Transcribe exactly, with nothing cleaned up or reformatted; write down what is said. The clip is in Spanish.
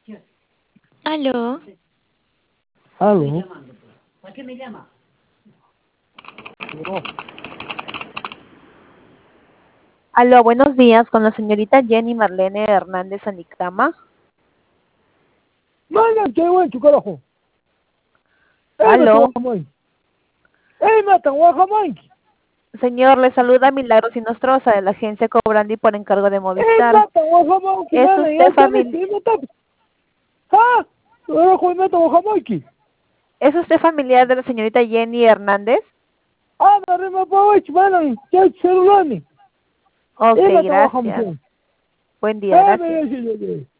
Aló. Aló. ¿Para qué me llama? No. Aló, buenos días, con la señorita Jenny Marlene Hernández Anicama. Manda, qué bueno, tu carajo. Aló. ¡Ey, mata, guajamanqui! Señor, le saluda Milagros Inostroza de la agencia Cobrandi por encargo de ¡Ey, Movistar. mata, guajamanqui! ¿Es Manda, usted ya tenés famili- que matar. ¡Ah! ¡Carajo, mata, guajamanqui! ¿Es usted familiar de la señorita Jenny Hernández? ¡Ah, me rima pa' ocho, mano! ¡Ya, celular! Ok, ¡Ey, mata, gracias. guajamanqui! Buen día, ¡Eh, me gracias. decís,